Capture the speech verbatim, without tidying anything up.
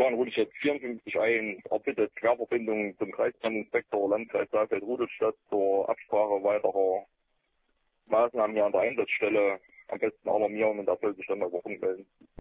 fahren Route jetzt vierundfünfzig ein, erbittet Querverbindung zum Kreisbrandinspektor Landkreis Saalfeld-Rudolstadt zur Absprache weiterer Maßnahmen hier an der Einsatzstelle. Am besten alarmieren und er soll sich dann eine Woche melden.